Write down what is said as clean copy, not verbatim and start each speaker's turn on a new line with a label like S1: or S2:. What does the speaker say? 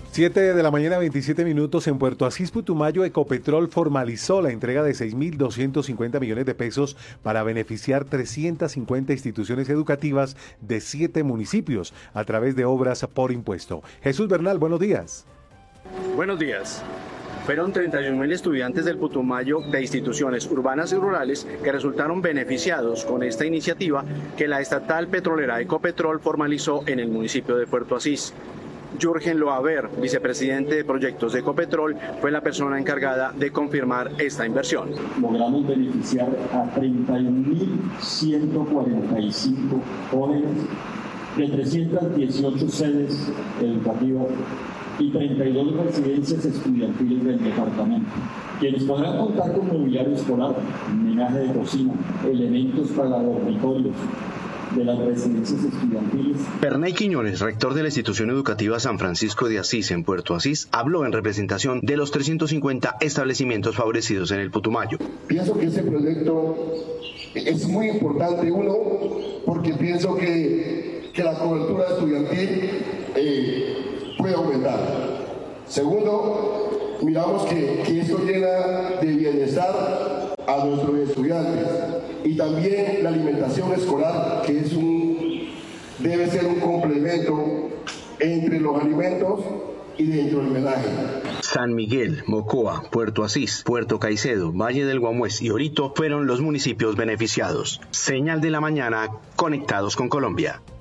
S1: 7 de la mañana, 27 minutos en Puerto Asís, Putumayo. Ecopetrol formalizó la entrega de 6.250 millones de pesos para beneficiar 350 instituciones educativas de 7 municipios a través de obras por impuesto. Jesús Bernal, buenos días.
S2: Buenos días. Fueron 31.000 estudiantes del Putumayo de instituciones urbanas y rurales que resultaron beneficiados con esta iniciativa que la estatal petrolera Ecopetrol formalizó en el municipio de Puerto Asís. Jürgen Loaver, vicepresidente de proyectos de Ecopetrol, fue la persona encargada de confirmar esta inversión.
S3: Logramos beneficiar a 31.145 jóvenes de 318 sedes educativas y 32 residencias estudiantiles del departamento, quienes podrán contar con mobiliario escolar, menaje de cocina, elementos para dormitorios de las residencias estudiantiles.
S4: Perney Quiñones, rector de la institución educativa San Francisco de Asís en Puerto Asís, habló en representación de los 350 establecimientos favorecidos en el Putumayo.
S5: Pienso que este proyecto es muy importante, uno, porque pienso que la cobertura estudiantil puede aumentar. Segundo, miramos que esto llena de bienestar a nuestros estudiantes y también la alimentación escolar, que debe ser un complemento entre los alimentos y dentro del menaje.
S4: San Miguel, Mocoa, Puerto Asís, Puerto Caicedo, Valle del Guamués y Orito fueron los municipios beneficiados. Señal de la mañana, conectados con Colombia.